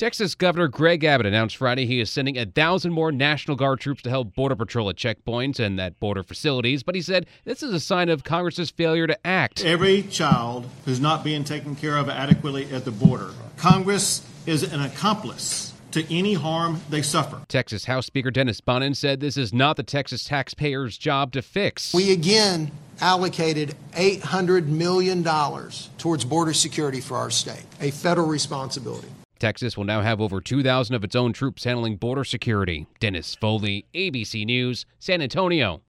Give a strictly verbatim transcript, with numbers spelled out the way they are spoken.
Texas Governor Greg Abbott announced Friday he is sending a thousand more National Guard troops to help Border Patrol at checkpoints and at border facilities, but he said this is a sign of Congress's failure to act. Every child who's not being taken care of adequately at the border, Congress is an accomplice to any harm they suffer. Texas House Speaker Dennis Bonnen said this is not the Texas taxpayers' job to fix. We again allocated eight hundred million dollars towards border security for our state, a federal responsibility. Texas will now have over two thousand of its own troops handling border security. Dennis Foley, A B C News, San Antonio.